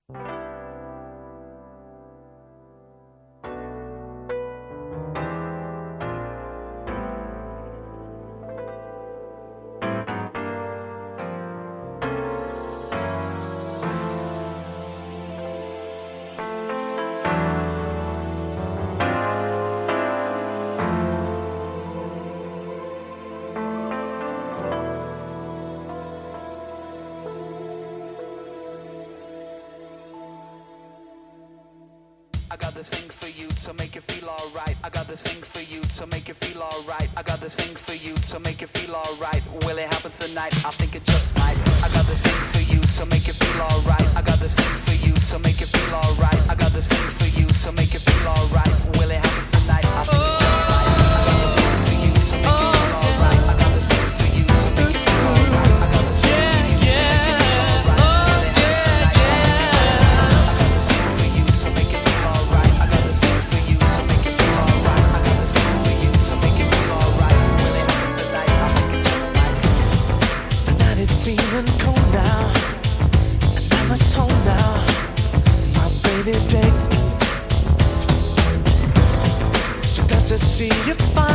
I got this thing for you to make you feel alright. I got this thing for you to make you feel alright. I got this thing for you to make you feel alright. Will it happen tonight? I think it just might. I got this thing for you to make you feel alright. I got this thing for you to make you feel alright. I got this thing for you to make you feel alright. Will it happen tonight? I think it just might. I got this thing for you to make you feel alright. I got this thing for you to make you feel alright. I got this thing for you to make you feel alright. Will it happen tonight? I think it just might. I got this thing for you to make you feel alright. I got this thing for you to make you feel alright. I got this thing for you to make you feel alright. Will it happen tonight? I think it just might. The night is feeling cold now, and I must hold now my rainy day. So glad to see you fine.